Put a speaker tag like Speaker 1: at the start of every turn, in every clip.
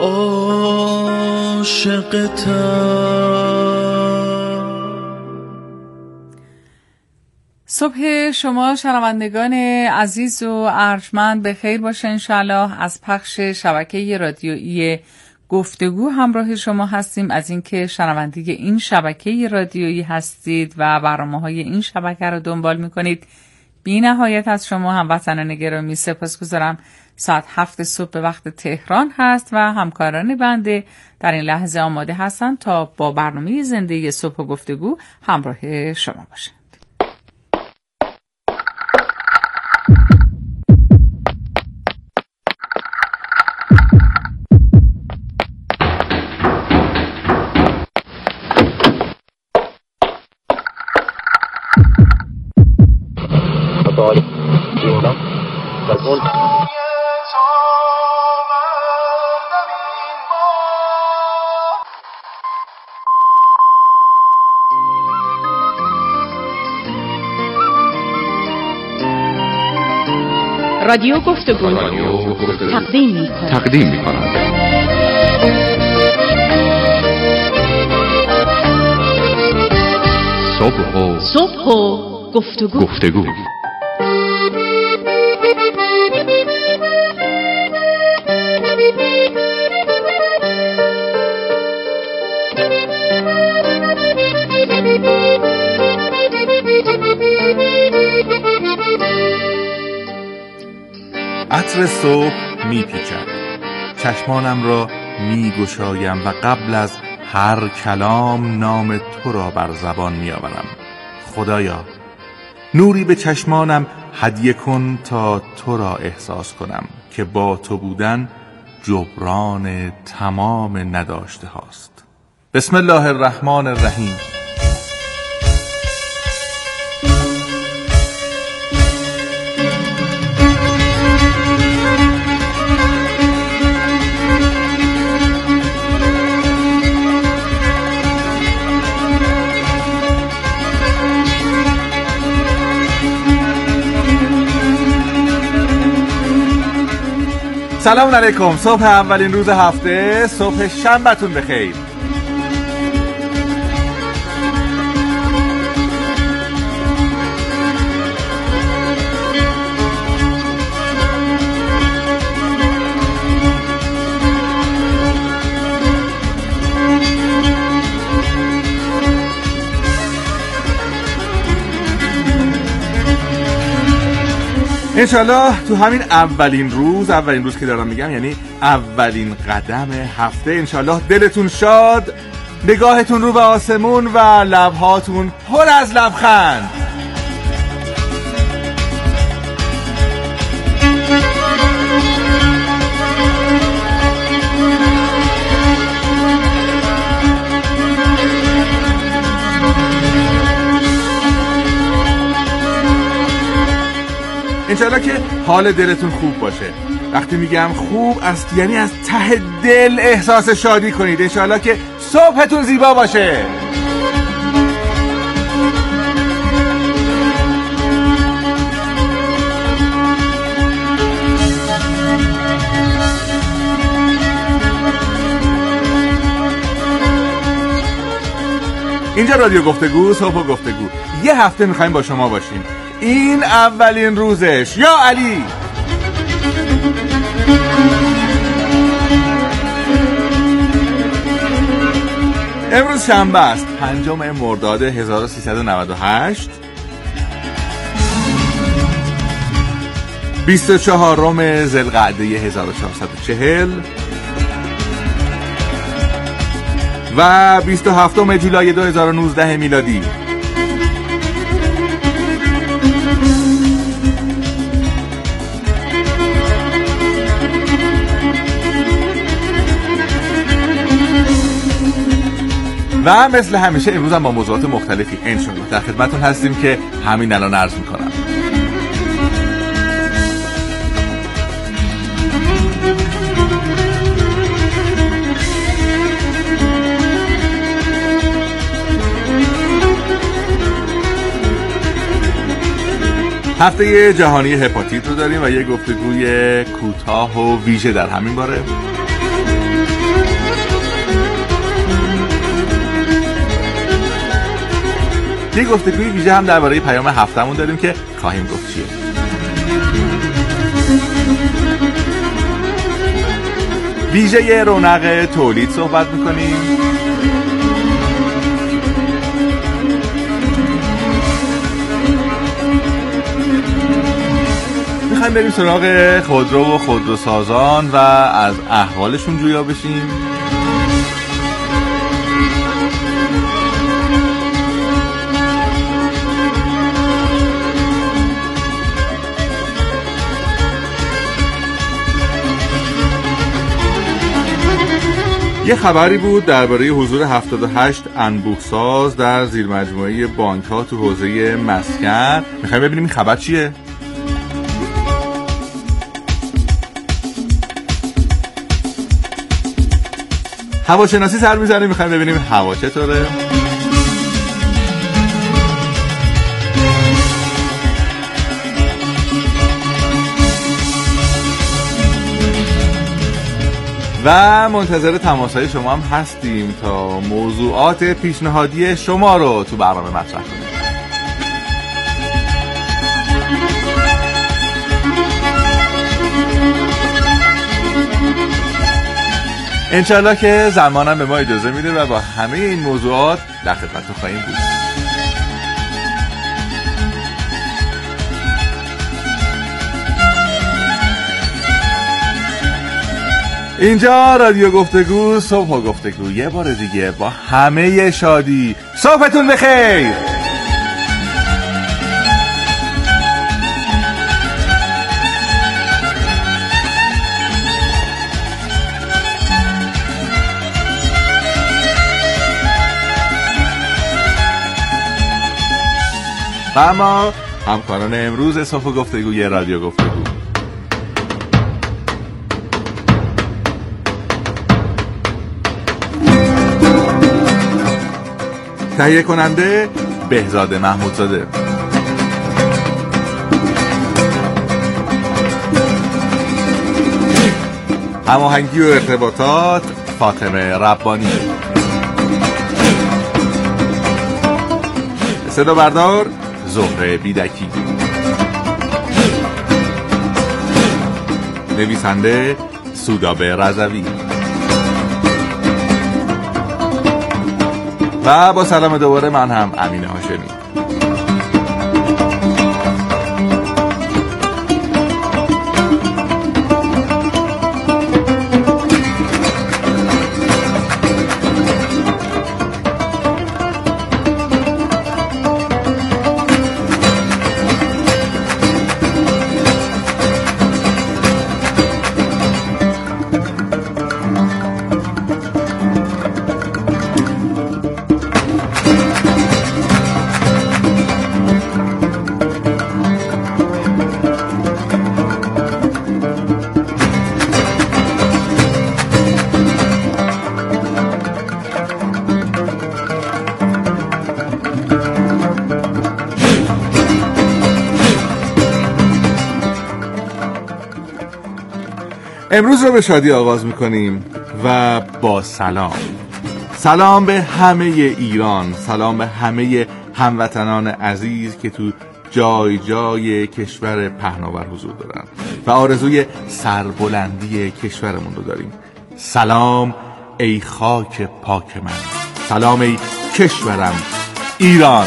Speaker 1: صبح شما شنوندگان عزیز و ارجمند به خیر باشه انشالله. از پخش شبکه رادیویی گفتگو همراه شما هستیم. از اینکه شنونده این شبکه رادیویی هستید و برنامه‌های این شبکه رو دنبال می‌کنید بی نهایت از شما هموطنان گرامی سپاسگزارم. ساعت 7 صبح به وقت تهران هست و همکاران بنده در این لحظه آماده هستند تا با برنامه زنده صبح و گفتگو همراه شما باشند.
Speaker 2: رادیو گفتگو تقدیم می‌کند. صبح و گفتگو.
Speaker 3: عطر صبح میپیچد، چشمانم را میگشایم و قبل از هر کلام نام تو را بر زبان میآورم. خدایا نوری به چشمانم هدیه کن تا تو را احساس کنم که با تو بودن جبران تمام نداشته هاست. بسم الله الرحمن الرحیم. سلام علیکم. صبح اولین روز هفته، صبح شنبه‌تون بخیر. انشالله تو همین اولین روز که دارم میگم یعنی اولین قدم هفته، انشالله دلتون شاد، نگاهتون رو به آسمون و لبهاتون پر از لبخند. انشالله که حال دلتون خوب باشه. وقتی میگم خوب است یعنی از ته دل احساس شادی کنید. انشالله که صبحتون زیبا باشه. اینجا رادیو گفتگو، صبح و گفتگو. یه هفته میخوایم با شما باشیم. این اولین روزش. یا علی. امروز شنبه است، 5 مرداد 1398، 24 ذوالقعده 1440 و 27 جولای 2019 میلادی. و مثل همیشه امروز هم با موضوعات مختلفی انشالله در خدمتون هستیم که همین الان عرض میکنم. هفته جهانی هپاتیت رو داریم و یه گفتگوی کوتاه و ویژه در همین باره. یه گفتگوی ویژه هم درباره پیام هفتمون داریم که خواهیم گفت چیه. ویژه رونق تولید صحبت میکنیم. میخوایم بریم سراغ خودرو و خودروسازان و از احوالشون جویا بشیم. یه خبری بود درباره حضور 78 انبوه‌ساز در زیرمجموعه بانک‌ها تو حوزه مسکن. میخوایم ببینیم این خبر چیه؟ هواشناسی سر میزنیم، میخوایم ببینیم هوا چطوره. و منتظر تماس‌های شما هم هستیم تا موضوعات پیشنهادی شما رو تو برنامه مطرح کنیم. انشالله که زمانم به ما اجازه میده و با همه این موضوعات در خدمتتون خواهیم بود. اینجا رادیو گفتگو، صبح و گفتگو، یه بار دیگه با همه شادی. صبحتون بخیر. و اما همکاران امروز صبح و گفتگوی رادیو گفتگو: تهیه کننده بهزاد محمودزاده، هماهنگی و ارتباطات فاطمه ربانی، صدا بردار زهره بیدکی، نویسنده سودابه رضوی. و با سلام دوباره من هم امین هاشمی. امروز رو به شادی آغاز میکنیم و با سلام به همه ایران، سلام به همه هموطنان عزیز که تو جای جای کشور پهناور حضور دارن و آرزوی سربلندی کشورمون رو داریم. سلام ای خاک پاک من، سلام ای کشورم ایران.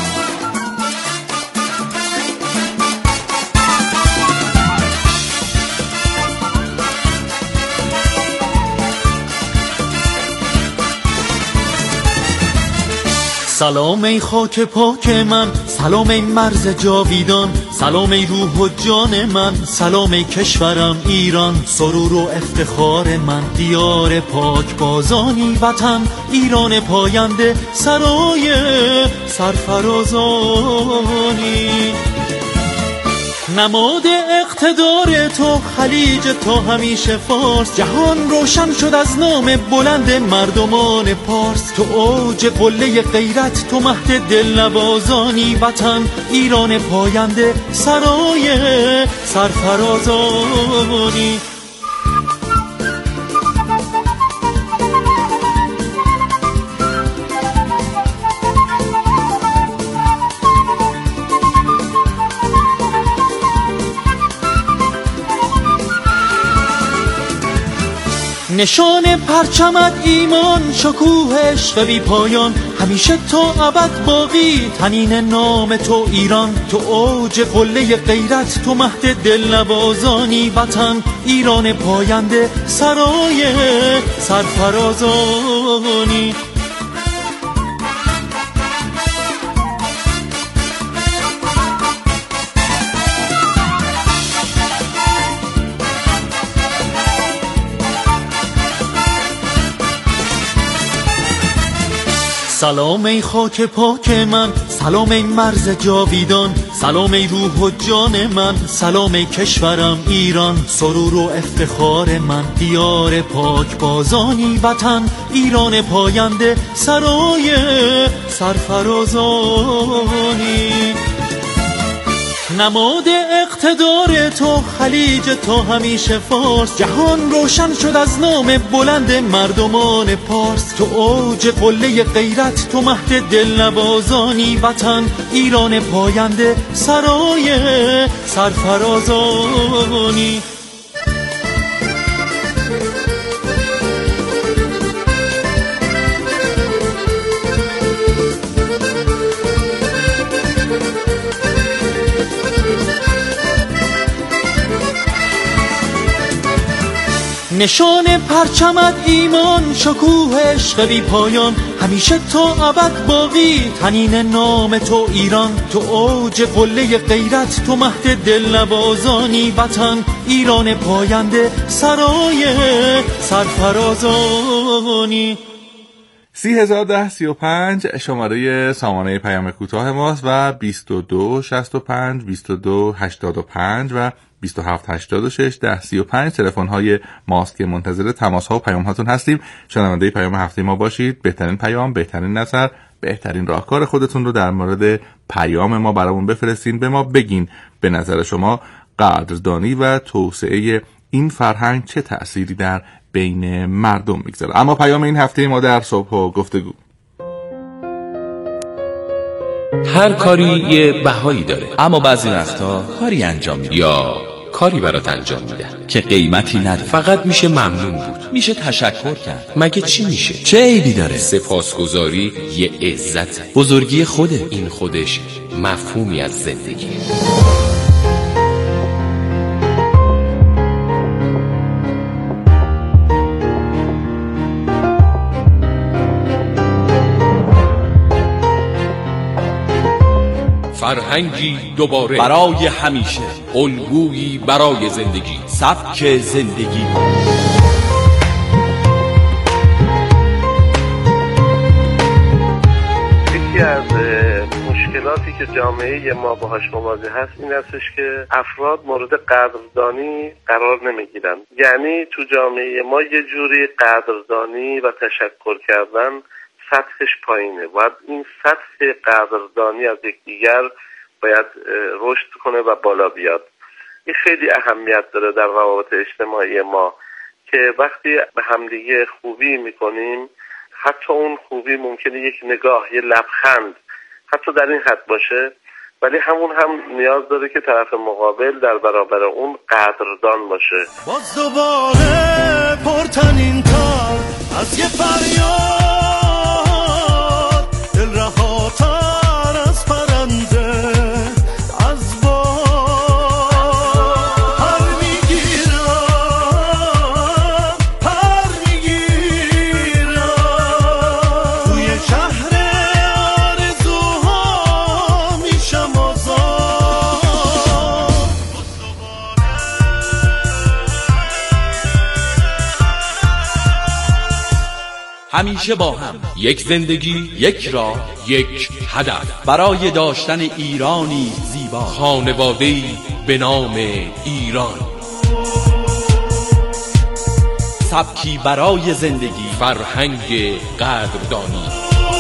Speaker 4: سلام ای خاک پاک من، سلام ای مرز جاویدان، سلام ای روح و جان من، سلام ای کشورم ایران. سرور و افتخار من، دیار پاک بازانی وطن، ایران پاینده سرای سرفرازانی. نماد اقتدار تو خلیج تا همیشه فارس، جهان روشن شد از نام بلند مردمان پارس. تو اوج قله غیرت، تو مهد دلنوازانی وطن، ایران پاینده سرای سرفرازانی. نشان پرچمت ایمان، شکوه عشق بی پایان، همیشه تا ابد باقی تنین نام تو ایران. تو اوج قله غیرت، تو مهد دلنوازانی وطن، ایران پاینده سرای سرفرازانی. سلام ای خاک پاک من، سلام ای مرز جاویدان، سلام ای روح و جان من، سلام ای کشورم ایران، سرور و افتخار من، دیار پاک بازانی وطن، ایران پاینده سرای سرفرازانی. نماد اقتدار تو خلیج تو همیشه فارس، جهان روشن شد از نام بلند مردمان پارس. تو اوج قله غیرت، تو مهد دلنوازانی وطن، ایران پاینده سرای سرفرازانی. نشان پرچمت ایمان، شکوه عشق بی پایان، همیشه تا ابد باقی تنین نام تو ایران. تو اوج قله غیرت، تو مهد دلنوازانی وطن، ایران پاینده سرای سرفرازانی.
Speaker 3: 301035 شماره سامانه پیام کوتاه ماست و 2265 2285 و 2786 1035 تلفن های ماست که منتظر تماس ها و پیام هاتون هستیم. شنونده پیام هفته ما باشید. بهترین پیام، بهترین نظر، بهترین راهکار خودتون رو در مورد پیام ما برامون بفرستین. به ما بگین به نظر شما قدردانی و توسعه این فرهنگ چه تأثیری در بین مردم میگذاره. اما پیام این هفته ما در صبح و گفتگو:
Speaker 2: هر کاری یه بهایی داره، اما بعضی وقتا کاری انجام میده یا کاری برات انجام میده که قیمتی نداره، فقط میشه ممنون بود، میشه تشکر کرد. مگه چی میشه؟ چه عیبی داره؟ سپاسگزاری یه عزت، بزرگی خوده. این خودش مفهومی از زندگی. فرهنگی دوباره برای همیشه، الگویی برای زندگی، سبک زندگی.
Speaker 5: یکی از مشکلاتی که جامعه ما باهاش مواجه هست این هستش که افراد مورد قدردانی قرار نمیگیرن. یعنی تو جامعه ما یه جوری قدردانی و تشکر کردن سطحش پایینه. باید این سطح قدردانی از یکدیگر باید رشد کنه و بالا بیاد. این خیلی اهمیت داره در روابط اجتماعی ما که وقتی به همدیگه خوبی میکنیم، حتی اون خوبی ممکنه یک نگاه، یه لبخند، حتی در این حد باشه، ولی همون هم نیاز داره که طرف مقابل در برابر اون قدردان باشه.
Speaker 4: باز دوباره پرتنین تر از یه فریاد، دل رهاتر از پرنده، از بار پر میگیرم توی شهر آرزوها میشم آزاد.
Speaker 2: همیشه با هم، یک زندگی، یک راه، یک هدف، برای داشتن ایرانی زیبا، خانواده‌ای به نام ایران، سبکی برای زندگی، فرهنگ قدردانی.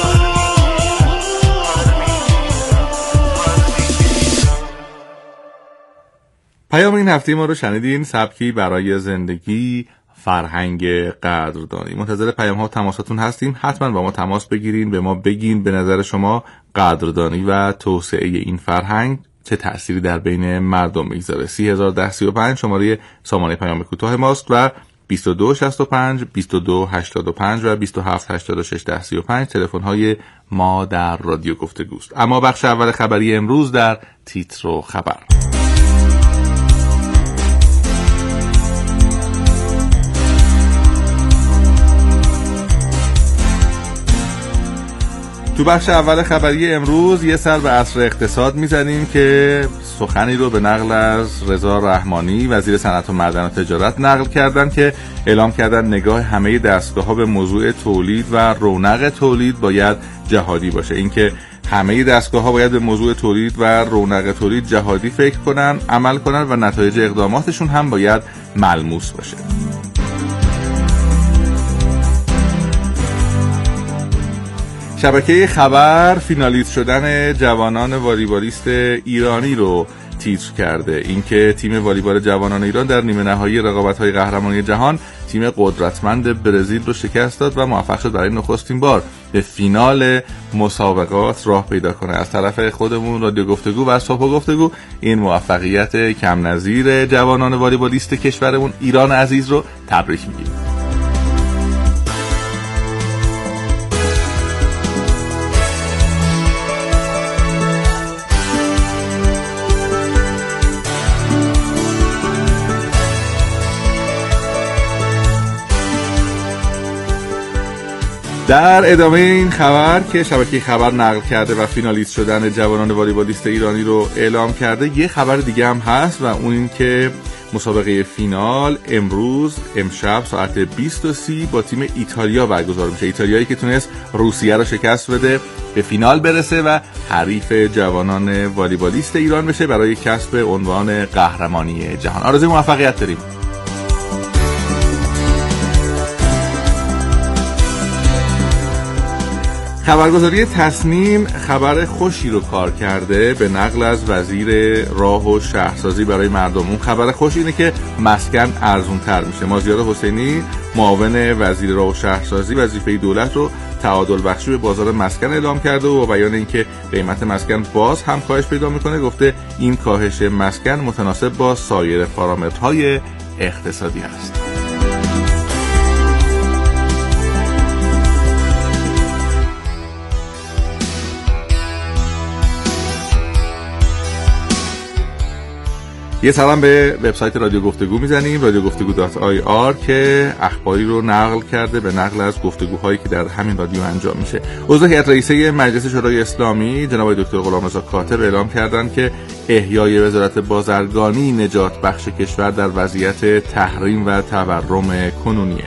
Speaker 3: پیام این هفته ما رو شنیدین. سبکی برای زندگی، فرهنگ قدردانی. منتظر پیام ها و تماساتون هستیم. حتما با ما تماس بگیرین، به ما بگین به نظر شما قدردانی و توسعه این فرهنگ چه تأثیری در بین مردم میگذاره. 301035 شماره سامانه پیام کوتاه ماست و 2265 2285 و 2786 1035 تلفن‌های ما در رادیو گفتگوست. اما بخش اول خبری امروز در تیتر و خبر. تو بخش اول خبری امروز یه سر به عصر اقتصاد میزنیم که سخنی رو به نقل از رضا رحمانی وزیر صنعت و معدن و تجارت نقل کردن که اعلام کردن نگاه همه دستگاه‌ها به موضوع تولید و رونق تولید باید جهادی باشه. اینکه همه دستگاه‌ها باید به موضوع تولید و رونق تولید جهادی فکر کنن، عمل کنن و نتایج اقداماتشون هم باید ملموس باشه. شبکه خبر فینالیست شدن جوانان والیبالیست ایرانی رو تیتر کرده. اینکه تیم والیبال جوانان ایران در نیمه نهایی رقابت‌های قهرمانی جهان تیم قدرتمند برزیل رو شکست داد و موفق شد برای نخستین بار به فینال مسابقات راه پیدا کنه. از طرف خودمون رادیو گفتگو و صبح گفتگو این موفقیت کم نظیر جوانان والیبالیست کشورمون ایران عزیز رو تبریک میگیم. در ادامه این خبر که شبکه خبر نقل کرده و فینالیست شدن جوانان والیبالیست ایرانی رو اعلام کرده، یه خبر دیگه هم هست و اون این که مسابقه فینال امشب ساعت 20:30 با تیم ایتالیا برگزار میشه. ایتالیایی که تونست روسیه رو شکست بده به فینال برسه و حریف جوانان والیبالیست ایران بشه برای کسب عنوان قهرمانی جهان. آرزوی موفقیت داریم. خبرگزاری تصنیم خبر خوشی رو کار کرده به نقل از وزیر راه و شهرسازی برای مردم. اون خبر خوش اینه که مسکن ارزونتر میشه. مازیار حسینی معاون وزیر راه و شهرسازی وظیفه دولت رو تعادل بخشی به بازار مسکن اعلام کرده و با بیان اینکه قیمت مسکن باز هم کاهش پیدا میکنه گفته این کاهش مسکن متناسب با سایر پارامترهای اقتصادی است. یه سلام به وبسایت رادیو گفتگو میزنیم، radiogoftegu.ir که اخباری رو نقل کرده به نقل از گفتگوهایی که در همین رادیو انجام میشه. عضو هیئت رئیسه مجلس شورای اسلامی جناب دکتر غلامرضا کاتب اعلام کردند که احیای وزارت بازرگانی نجات بخش کشور در وضعیت تحریم و تورم کنونیه.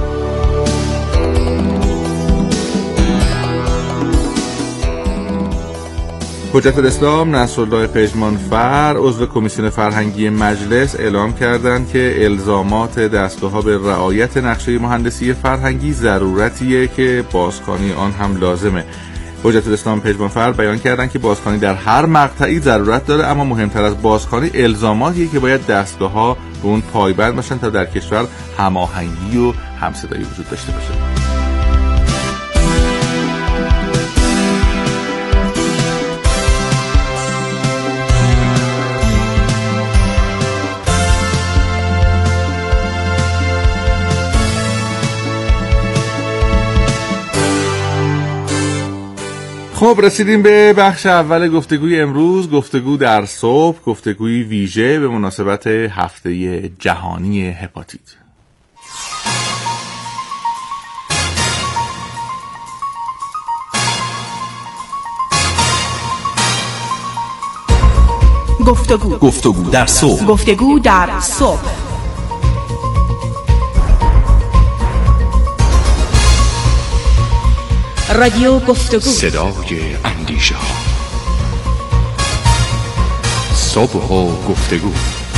Speaker 3: حجت الاسلام نصرالله پژمانفر عضو کمیسیون فرهنگی مجلس اعلام کردند که الزامات دستگاه‌ها به رعایت نقشه مهندسی فرهنگی ضرورتیه که بازخوانی آن هم لازمه. حجت الاسلام پژمانفر بیان کردند که بازخوانی در هر مقطعی ضرورت داره، اما مهمتر از بازخوانی الزاماتیه که باید دستگاه‌ها به اون پایبند باشن تا در کشور هماهنگی و همصدایی وجود داشته باشه. خب رسیدیم به بخش اول گفتگوی امروز، گفتگو در صبح، گفتگوی ویژه به مناسبت هفته جهانی هپاتیت.
Speaker 2: گفتگو در صبح.
Speaker 6: گفتگو در صبح. رادیو گفتگو،
Speaker 2: صدای اندیشه ها. صبح و گفتگو.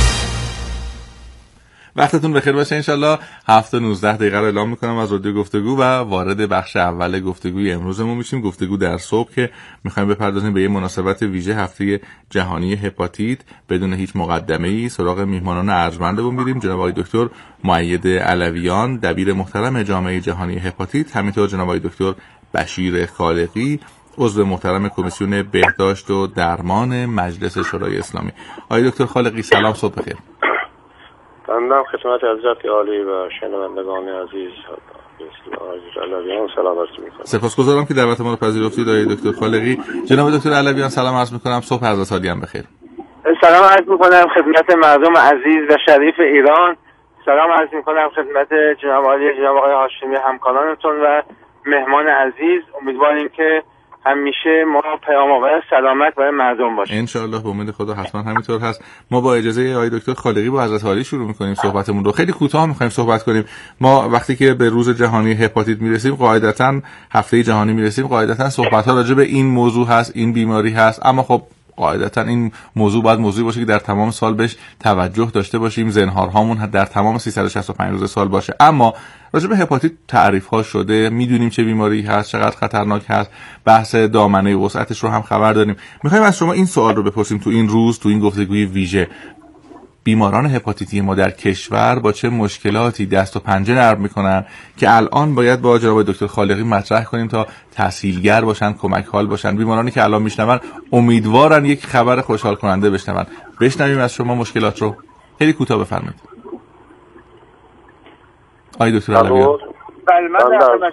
Speaker 3: وقتتون بخیر باشه. انشالله 7:19 رو اعلام میکنم از رادیو گفتگو و وارد بخش اول گفتگوی امروزمون میشیم. گفتگو در صبح که میخوایم بپردازیم به یه مناسبت ویژه هفته جهانی هپاتیت. بدون هیچ مقدمه‌ای سراغ میهمانان ارجمندمون میریم. جناب آقای دکتر مؤید علویان، دبیر محترم جامعه جهانی هپاتیت، همینطور جناب آقای دکتر بشیر خالقی، عضو محترم کمیسیون بهداشت و درمان مجلس شورای اسلامی. آقای دکتر خالقی سلام، صبح بخیر.
Speaker 5: بندم خدمت حضرت عالی و شنوندگان عزیز علویان سلام عرض می‌کنم.
Speaker 3: سپاسگزارم که دعوت ما رو پذیرفتید آقای دکتر خالقی. جناب دکتر علویان سلام عرض می‌کنم. صبح حضرت عالی هم بخیر.
Speaker 7: سلام عرض می‌کنم خدمت مردم عزیز و شریف ایران. سلام عرض می‌کنم خدمت جناب عالی جناب آقای هاشمی همکارانتون و مهمان عزیز. امیدواریم که همیشه ما پیام‌آور سلامت برای مردم باشیم.
Speaker 3: ان شاء الله به امید خدا حتما همینطور هست. ما با اجازه آقای دکتر خالقی با حضرت عالی شروع می‌کنیم صحبتمون رو. خیلی کوتاه می‌خوایم صحبت کنیم. ما وقتی که به روز جهانی هپاتیت میرسیم قاعدتاً هفته جهانی میرسیم قاعدتاً صحبت‌ها راجع به این موضوع هست، این بیماری هست، اما خب قاعدتاً این موضوع باید موضوعی باشه که در تمام سال بهش توجه داشته باشیم، زنهارهامون در تمام 365 روز سال باشه. اما راجع به هپاتیت تعریف‌ها شده، میدونیم چه بیماری هست، چقدر خطرناک هست، بحث دامنه وسعتش رو هم خبر داریم. می‌خوایم از شما این سوال رو بپرسیم تو این روز، تو این گفتگوی ویژه. بیماران هپاتیتی ما در کشور با چه مشکلاتی دست و پنجه نرم میکنن که الان باید با جناب دکتر خالقی مطرح کنیم تا تسهیلگر باشن، کمک حال باشن. بیمارانی که الان میشنون امیدوارن یک خبر خوشحال کننده بشنون. بشنویم از شما مشکلات رو. خیلی کوتاه بفرمایید. آقای دکتر علویان.
Speaker 7: بله من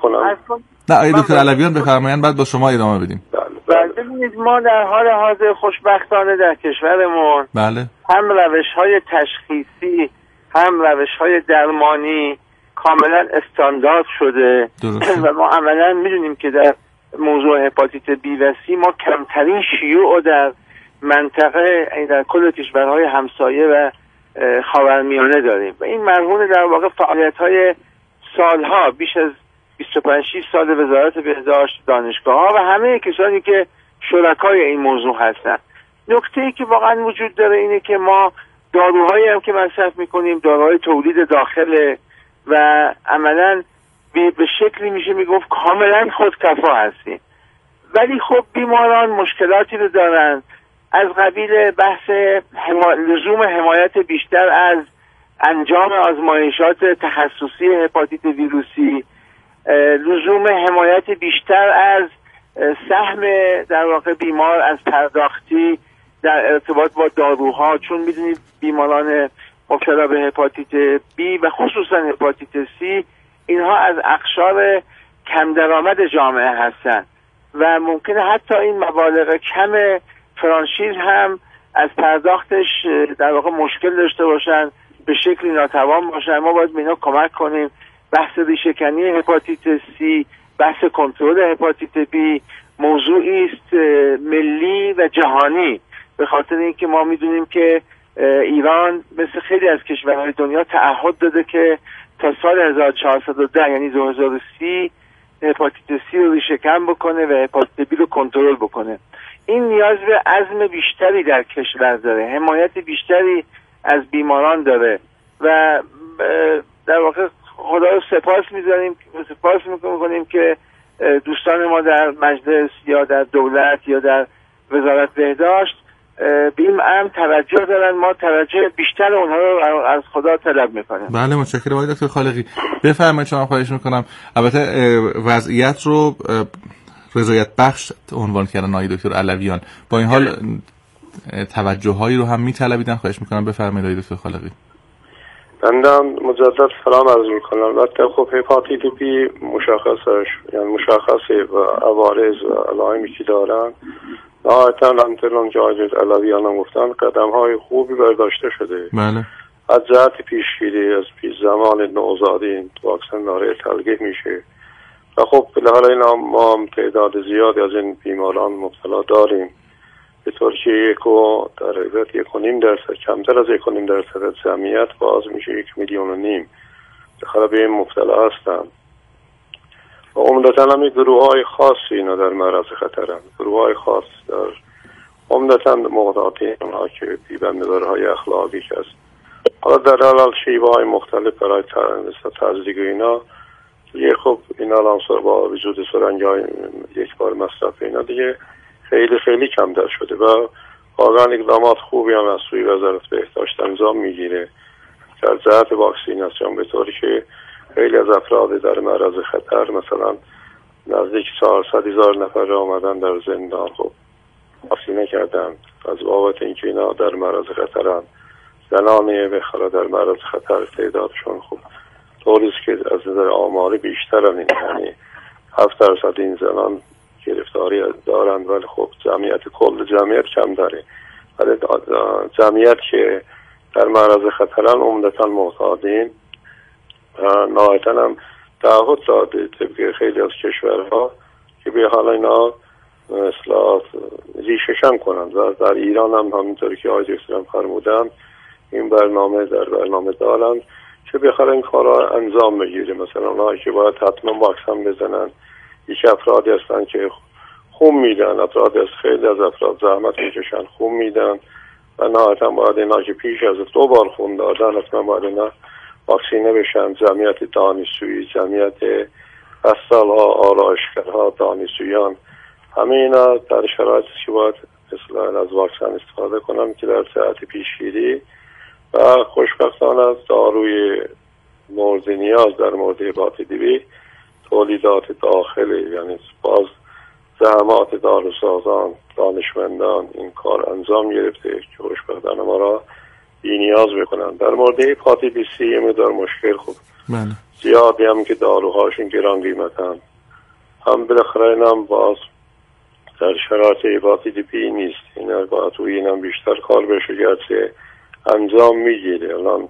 Speaker 3: نه آقای دکتر علویان بفرمایید بعد با شما ادامه بدیم.
Speaker 7: بله ببینید ما در حال حاضر خوشبختانه در کشورمون
Speaker 3: بله
Speaker 7: هم روش‌های تشخیصی هم روش‌های درمانی کاملا استاندارد شده و ما عملا می‌دونیم که در موضوع هپاتیت بی و سی ما کمترین شیوع در منطقه در کل کشورهای همسایه و خاورمیانه داریم و این مرهون در واقع فعالیت‌های سالها بیش از 25 سال وزارت بهداشت، دانشگاه‌ها و همه کسانی که شرکای این موضوع هستند. نکته‌ای که واقعا وجود داره اینه که ما داروهایی هم که مصرف می‌کنیم داروهای تولید داخله و عملاً به شکلی میشه میگفت کاملا خودکفا هستیم. ولی خب بیماران مشکلاتی رو دارن از قبیل بحث لزوم حمایت بیشتر از انجام آزمایشات تخصصی هپاتیت ویروسی، لزوم حمایت بیشتر از سهم در واقع بیمار از پرداختی در ارتباط با داروها، چون میدونید بیماران مبتلا به هپاتیت بی و خصوصا هپاتیت سی اینها از اقشار کم درآمد جامعه هستند و ممکنه حتی این مبالغ کم فرانشیز هم از پرداختش در واقع مشکل داشته باشن، به شکلی ناتوان باشن. ما باید به اینا کمک کنیم. بحث ریشه‌کنی هپاتیت سی، بحث کنترل هپاتیت بی موضوعی است ملی و جهانی، به خاطر اینکه ما میدونیم که ایران مثل خیلی از کشورهای دنیا تعهد داده که تا سال 1410 یعنی 2030 هپاتیت سی رو ریشه‌کن بکنه و هپاتیت بی رو کنترل بکنه. این نیاز به عزم بیشتری در کشور داره، حمایت بیشتری از بیماران داره و در واقع خدا رو سپاس میکنیم که دوستان ما در مجلس یا در دولت یا در وزارت بهداشت به این امر توجه دارن. ما توجه بیشتر اونها رو از خدا طلب میکنیم.
Speaker 3: بله متشکرم آقای دکتر خالقی. بفرمایید شما خواهش میکنم. البته وضعیت رو رضایت بخش عنوان کردن آقای دکتر علویان، با این حال توجه هایی رو هم میطلبیدن. خواهش میکنم بفرمایید آقای دکتر خالقی.
Speaker 5: بندم مجدد سلام عرض میکنم. البته خب هپاتیت بی مشخصش یعنی مشخصه و عوارض و علائمی که دارن نهایتا همطور که آقای علویان هم گفتن قدم های خوبی برداشته شده.
Speaker 3: بله.
Speaker 5: از جهت پیشگیری از زمان نوزادی این واکسن داره تلقیح میشه و خب به حال اینا ما تعداد زیادی از این بیماران مبتلا داریم، به طور که 1.5% کمتر از 1.5% از جمعیت باز میشه 1.5 میلیون بخاطر به این مبتلا هستن و عمدتاً هم گروه های خاصی اینا در معرض خطرن. گروه های خاص در عمدتاً مقاطعین اونها که بی‌بنده‌دارهای اخلاقی هست. حالا در حال شیوه های مختلف برای تزریق اینا دیگه خب اینا لانسور با وجود سرنگ های یک بار مصرف اینا دیگه خیلی خیلی کمتر شده و واقعا اقدامات خوبی هم از سوی وزارت بهداشت انجام میگیره در جهت واکسیناسیون، به طوری که خیلی از افراد در معرض خطر مثلا نزدیک 400,000 نفر آمدن در زندان خب واکسینه کردن از بابت اینکه اینا در معرض خطرن. زنان به خلا در معرض خطر تعدادشون خوب طوریست که از نظر آماری بیشتر این، یعنی 7% این زنان گرفتاری دارند، ولی خب جمعیت کل جمعیت کم داره، ولی جمعیت که در معرض خطرن عمدتا معتادین. نهایتاً هم تعهد داده طبق خیلی از کشورها که به حال اینا اصلاحات ریشه‌شن کنند و در ایران هم همینطوری که آقای دکتر هم فرمودن این برنامه در برنامه دارند که بخواد این کارا انجام بگیره. مثلا اونایی که باید حتما واکسن بزنن، یک افرادی هستن که خون میدن، افرادی از خیلی از افراد زحمت میکشن خون میدن و نهایتا باید اینا که پیش از 2 بار خون دادن حتما باید اینا واکسینه بشن. جمعیت دانشجویی، جمعیت بسالها، آرایشگرها، دانشجویان، همه اینا در شرایطی که باید اصلا از واکسن استفاده کنن که در صحت پیشگیری و خوشبختانه داروی مورد نیاز در مورد هپاتیت بی تولیدات داخلی، یعنی باز زحمات داروسازان، دانشمندان این کار انجام گرفته که خوشبختانه ما را بی نیاز بکنن. در مورد هپاتیت سی یه مقدار مشکل خوب زیادی هم که داروهاشون گران قیمتن، هم بالاخره اینم باز در شرایط هپاتیت بی نیست، این باید توی اینم بیشتر کار بشه گرچه انجام میگیره. الان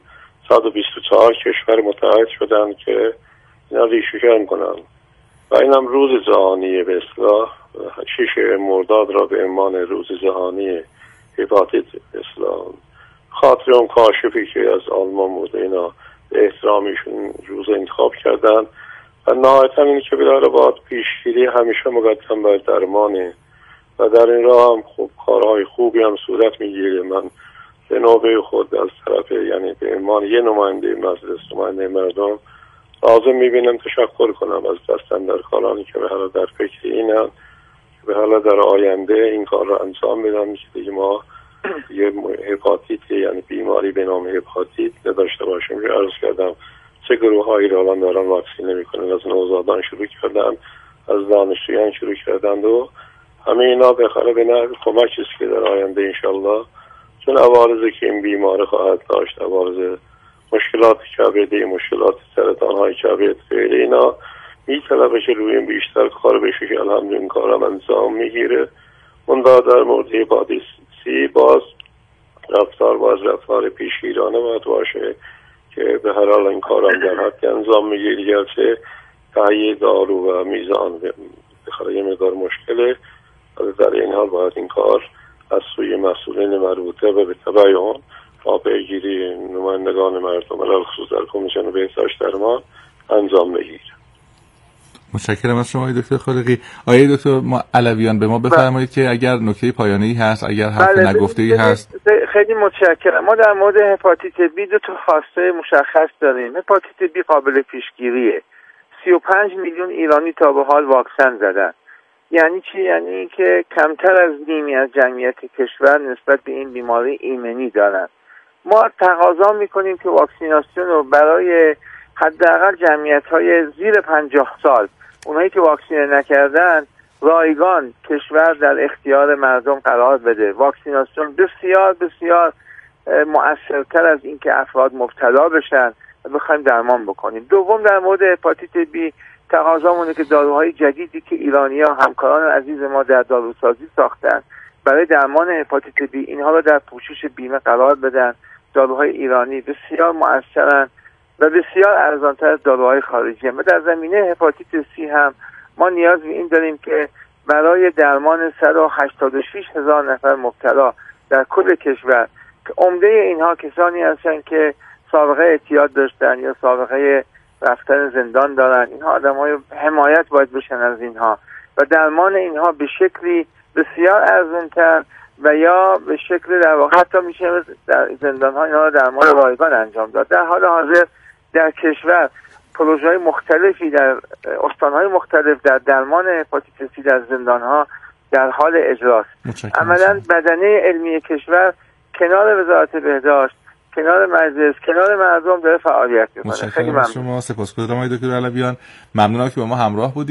Speaker 5: 124 کشور متحد شدن که اینا ریشه‌کن کنن و اینم روز جهانی به اصطلاح 6 مرداد را به عنوان روز جهانی هپاتیت به اصطلاح خاطر اون کاشفی که از آلمان بود اینا به احترامیشون روز انتخاب کردن و نهایتا این که باید باید پیشگیری همیشه مقدم بر درمانه و در این راه هم خوب کارهای خوبی هم صورت میگیره. من به نوبه خود از طرف یعنی به عنوان یه نماینده مجلس، نماینده مردم لازم میبینم تشکر کنم از دستاندرکارانی که به حال در فکر اینن که به حال در آینده این کار رو انجام بدن که دیگه ما یه هپاتیت یعنی بیماری به نام هپاتیت نداشته باشیم. که عرض کردم چه گروه هایی رو الان دارن واکسینه میکنن، از نوزادان شروع کردن، از دانشجویان شروع کردن و همه اینا بخره به نحو کمکی است که در آینده انشالله چون عوارضی که این بیماری خواهد داشت، عوارض مشکلات کبدی، مشکلات سرطان های کبد غیره اینا میطلبه که روی این بیشتر کار بشه که الحمدلله این کارم انجام میگیره. اون در مورد هپاتیت سی باز رفتار پیشگیرانه باید باشه که به هر حال این کارم در حد انجام میگیره گرچه تهیه دارو و میزان بخاطر یه مقدار مشکله، ولی در این حال باید این کار از سوی مسئولین مربوطه و به تبع اون با پیگیری نمایندگان مردم علل خصوص در کمیسیون بهداشت درمان انجام بگیره.
Speaker 3: متشکرم از شما دکتر خالقی. آقای دکتر علویان به ما بفرمایید که اگر نکته پایانی هست، اگر حرف نگفته‌ای هست.
Speaker 7: خیلی متشکرم. ما در مورد هپاتیت بی 2 خواسته مشخص داریم. هپاتیت بی قابل پیشگیریه. 35 میلیون ایرانی تا به حال واکسن زدن. یعنی چی؟ یعنی اینکه کمتر از نیمی از جمعیت کشور نسبت به این بیماری ایمنی دارن. ما تقاضا میکنیم که واکسیناسیون رو برای حداقل جمعیت‌های زیر 50 سال، اونایی که واکسینه نکردن، رایگان کشور در اختیار مردم قرار بده. واکسیناسیون بسیار بسیار مؤثرتر از این که افراد مبتلا بشن و بخوایم درمان بکنیم. دوم در مورد هپاتیت بی تقاضامونه که داروهای جدیدی که ایرانی‌ها همکاران عزیز ما در داروسازی ساختن برای درمان هپاتیت بی اینها رو در پوشش بیمه قرار بدن. داروهای ایرانی بسیار مؤثرن و بسیار ارزانتر از داروهای خارجی هم. و در زمینه هپاتیت سی هم ما نیاز به این داریم که برای درمان 186,000 نفر مبتلا در کل کشور که عمده اینها کسانی هستند که سابقه اعتیاد داشتن یا سابقه رفتن زندان دارن، اینها آدم‌های حمایت باید بشن از اینها و درمان اینها به شکلی بسیار ارزان‌تر و یا به شکل در واقع حتی میشه در زندان‌ها اینها درمان رایگان انجام داد. در حال حاضر در کشور پروژه‌های مختلفی در استان‌های مختلف در درمان هپاتیت سی در زندان‌ها در حال اجراست. عملاً بدنه علمی کشور کنار وزارت بهداشت، کنار مجلس، کنار مردم داره فعالیت می‌کنه.
Speaker 3: خیلی ممنون. شما سپاسگزارم آقای دکتر علویان. ممنونم که با ما همراه بودید.